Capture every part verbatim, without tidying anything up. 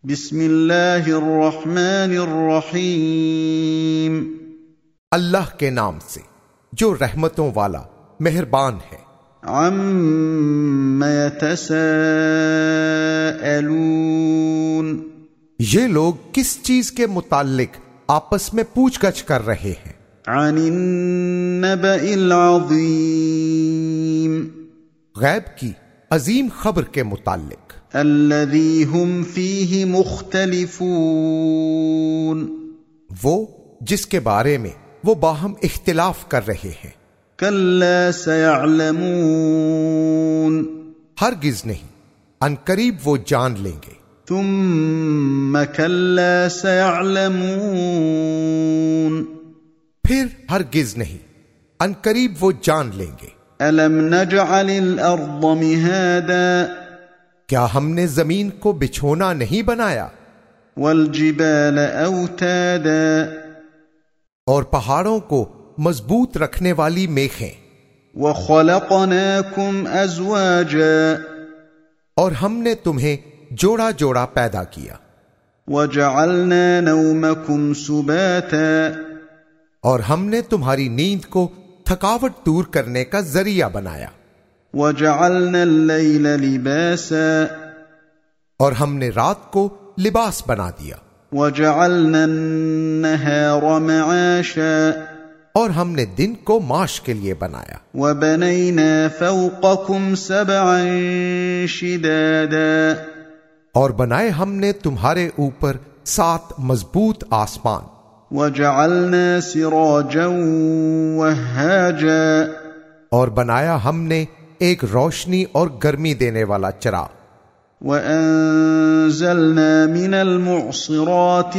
بسم اللہ الرحمن الرحیم، اللہ کے نام سے جو رحمتوں والا مہربان ہے۔ عَمَّ يَتَسَاءَلُونَ، یہ لوگ کس چیز کے متعلق آپس میں پوچھ گچھ کر رہے ہیں؟ عن النبأ العظیم، غیب کی عظیم خبر کے متعلق۔ الذی هم فیہ مختلفون، وہ جس کے بارے میں وہ باہم اختلاف کر رہے ہیں۔ کلا سیعلمون، ہرگز نہیں، ان قریب وہ جان لیں گے۔ ثم کلا سیعلمون، پھر ہرگز نہیں، ان قریب وہ جان لیں گے۔ الم نجعل الارض مہادا، کیا ہم نے زمین کو بچھونا نہیں بنایا؟ والجبال اوتادا، اور پہاڑوں کو مضبوط رکھنے والی میخیں۔ وخلقناکم ازواجا، اور ہم نے تمہیں جوڑا جوڑا پیدا کیا۔ وجعلنا نومکم سباتا، اور ہم نے تمہاری نیند کو تھکاوٹ دور کرنے کا ذریعہ بنایا۔ وجعلنا اللیل لباسا، اور ہم نے رات کو لباس بنا دیا۔ وجعلنا النہار معاشا، اور ہم نے دن کو معاش کے لیے بنایا۔ وبنینا فوقکم سبعا شدادا، اور بنائے ہم نے تمہارے اوپر سات مضبوط آسمان۔ وجعلنا سراجا وہاجا، اور بنایا ہم نے ایک روشنی اور گرمی دینے والا چراغ۔ وَأَنزَلْنَا مِنَ الْمُعْصِرَاتِ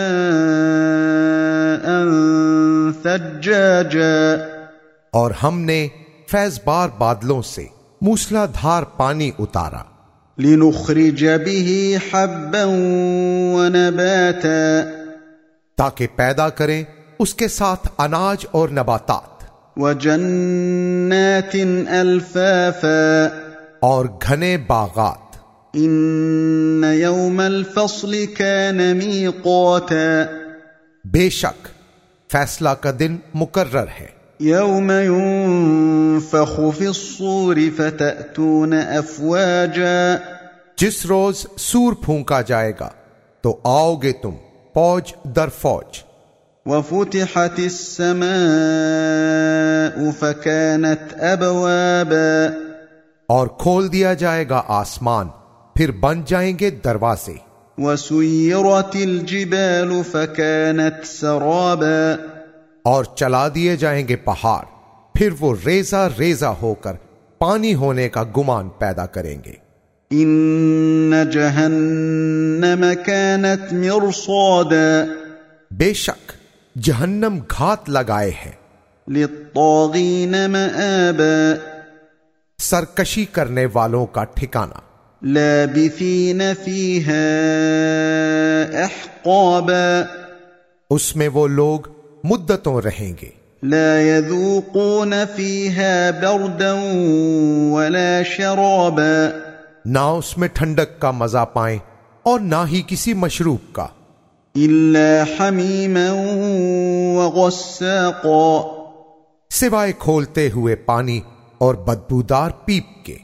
مَاءً ثَجَّاجًا، اور ہم نے فیض بار بادلوں سے موسلا دھار پانی اتارا۔ لِنُخْرِجَ بِهِ حَبًّا وَنَبَاتًا، تاکہ پیدا کریں اس کے ساتھ اناج اور نباتات۔ وَجَنَّاتٍ أَلْفَافًا، اور گھنے باغات۔ إِنَّ يَوْمَ الْفَصْلِ كَانَ مِيقَاتًا، بے شک فیصلہ کا دن مقرر ہے۔ يَوْمَ يُنفَخُ فِي الصُّورِ فَتَأْتُونَ أَفْوَاجًا، جس روز سور پھونکا جائے گا تو آؤ گے تم فوج در فوج۔ وَفُتِحَتِ السَّمَاءُ فَكَانَتْ أَبْوَابًا، اور کھول دیا جائے گا آسمان، پھر بن جائیں گے دروازے۔ وَسُيِّرَتِ الْجِبَالُ فَكَانَتْ سَرَابًا، اور چلا دیے جائیں گے پہاڑ، پھر وہ ریزہ ریزہ ہو کر پانی ہونے کا گمان پیدا کریں گے۔ إِنَّ جَهَنَّمَ كَانَتْ مِرْصَادًا، بے شک جہنم گھات لگائے ہے۔ لِلطَّاغِينَ مَآبًا، سرکشی کرنے والوں کا ٹھکانہ۔ لَابِثِينَ فِيهَا أَحْقَابًا، اس میں وہ لوگ مدتوں رہیں گے۔ لَا يَذُوقُونَ فِيهَا بَرْدًا وَلَا شَرَابًا، نہ اس میں ٹھنڈک کا مزہ پائیں اور نہ ہی کسی مشروب کا۔ إِلَّا حَمِيمًا وَغَسَّاقًا، سوائے کھولتے ہوئے پانی اور بدبودار پیپ کے۔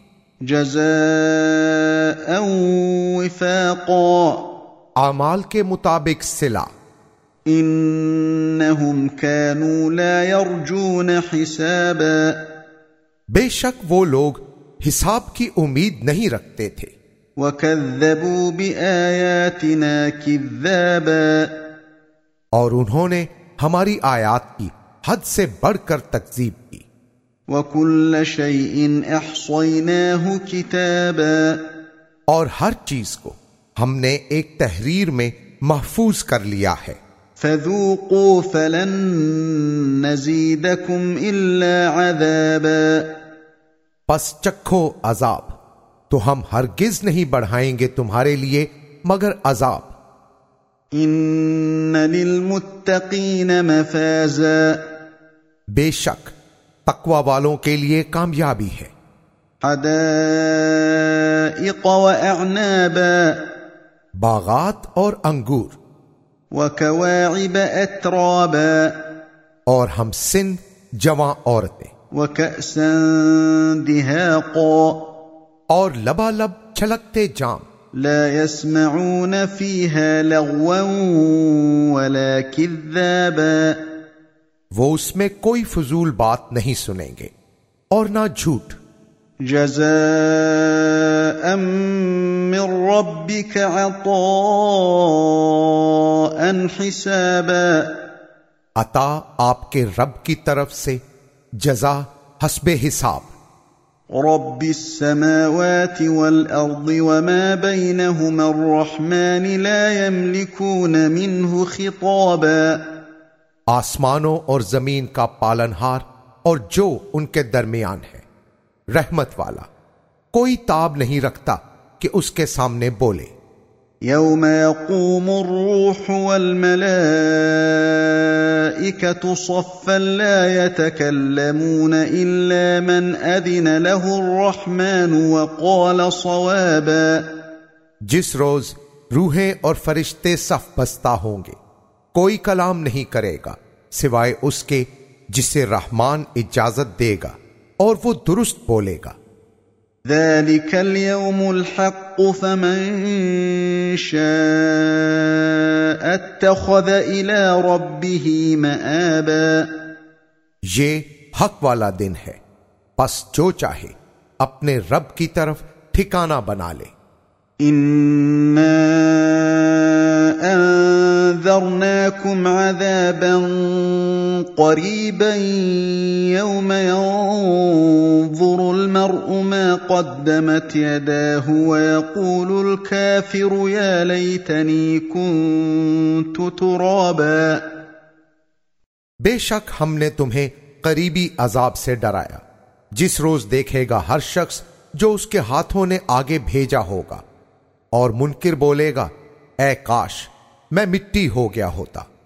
جزاء وفاقا، اعمال کے مطابق صلہ۔ انہم كانوا لا يرجون حسابا، بے شک وہ لوگ حساب کی امید نہیں رکھتے تھے۔ وَكَذَّبُوا بِآيَاتِنَا كِذَّابًا، اور انہوں نے ہماری آیات کی حد سے بڑھ کر تکذیب کی۔ وَكُلَّ شَيْءٍ أَحْصَيْنَاهُ كِتَابًا، اور ہر چیز کو ہم نے ایک تحریر میں محفوظ کر لیا ہے۔ فَذُوقُوا فَلَن نَّزِيدَكُمْ إِلَّا عَذَابًا، پس چکھو عذاب، تو ہم ہرگز نہیں بڑھائیں گے تمہارے لیے مگر عذاب۔ إِنَّ لِلْمُتَّقِينَ مَفَازًا، بے شک تقوی والوں کے لیے کامیابی ہے۔ حدائق وَأَعْنَابًا، باغات اور انگور، وكواعب أترابا، اور ہم سن جواں عورتیں، وكأسا دهاقا، اور لبالب چھلکتے جام، لا يسمعون فيها لغوا ولا كذابا، وہ اس میں کوئی فضول بات نہیں سنیں گے اور نہ جھوٹ۔ جزاء من ربك عطاء حسابا، عطا آپ کے رب کی طرف سے، جزا حسب حساب۔ رب السماوات والأرض وما بينهما الرحمن لا يملكون منه خطابا، آسمانوں اور زمین کا پالنہار اور جو ان کے درمیان ہے، رحمت والا، کوئی تاب نہیں رکھتا کہ اس کے سامنے بولے۔ يوم يقوم الروح والملائكة صفا لا يتكلمون إلا من أذن له الرحمن وقال صوابا، جس روز روحیں اور فرشتے صف بستہ ہوں گے، کوئی کلام نہیں کرے گا سوائے اس کے جسے رحمان اجازت دے گا اور وہ درست بولے گا۔ ذلك اليوم الحق فمن شاء اتخذ إلى ربه مآبا، یہ حق والا دن ہے، پس جو چاہے اپنے رب کی طرف ٹھکانہ بنا لے۔ إنا أنذرناكم عذابا قريبا يوم ينظر المرء ما قدمت يداه ويقول الكافر يا ليتني كنت ترابا، بے شک ہم نے تمہیں قریبی عذاب سے ڈرایا، جس روز دیکھے گا ہر شخص جو اس کے ہاتھوں نے آگے بھیجا ہوگا، اور منکر بولے گا اے کاش میں مٹی ہو گیا ہوتا۔